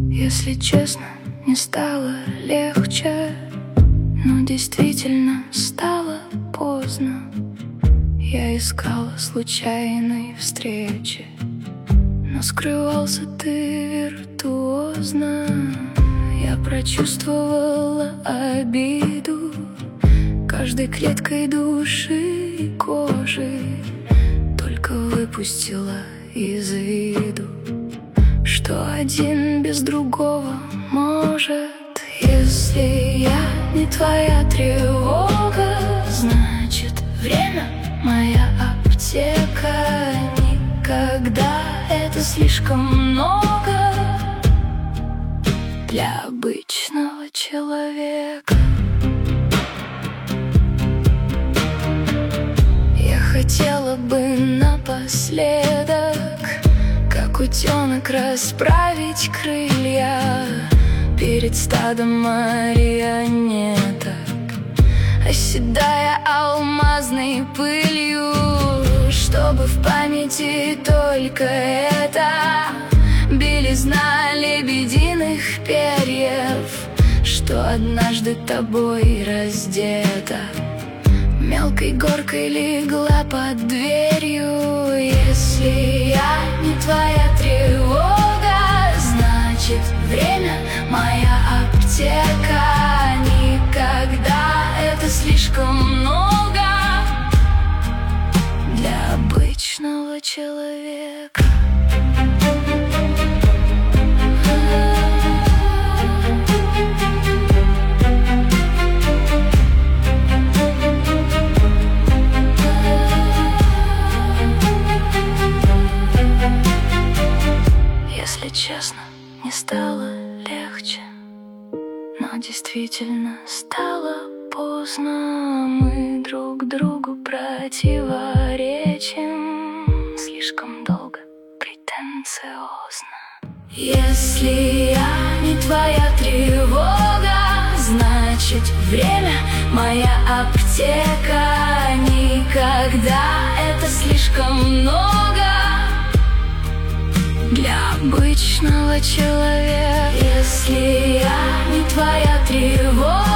Если честно, не стало легче, но действительно стало поздно. Я искала случайной встречи, но скрывался ты виртуозно. Я прочувствовала обиду каждой клеткой души и кожи, только выпустила из виду, что один без другого может. Если я не твоя тревога, значит время моя аптека. Никогда это слишком много для обычного человека. Я хотела бы напоследок, как утенок, расправить крылья перед стадом марионеток, оседая алмазной пылью, чтобы в памяти только это белизна лебединых перьев, что однажды тобой раздета, мелкой горкой легла под дверью. Если я не твоя тревога, значит время моя аптека. Никогда это слишком много для обычного человека. Если честно, не стало легче, но действительно стало поздно. Мы друг другу противоречим слишком долго, претенциозно. Если я не твоя тревога, значит время моя аптека. Никогда это слишком много для обычного человека. Если я не твоя тревога,